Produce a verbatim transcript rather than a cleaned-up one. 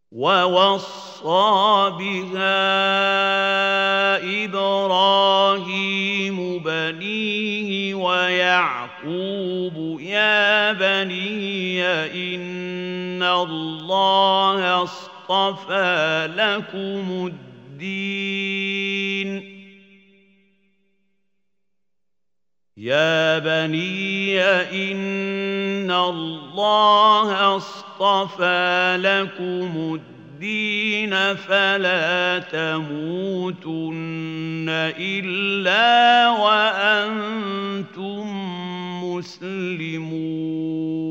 وَوَصَّىٰ بِهَا إِبْرَاهِيمُ بَنِيهِ وَيَعْقُوبُ يَا بَنِيَّ إِنَّ اللَّهَ اصْطَفَىٰ لَكُمُ الدِّينَ يَا بَنِيَّ إِنَّ اللَّهَ اصْطَفَىٰ لَكُمُ الدِّينَ فَلَا تَمُوتُنَّ إِلَّا وَأَنتُم مُّسْلِمُونَ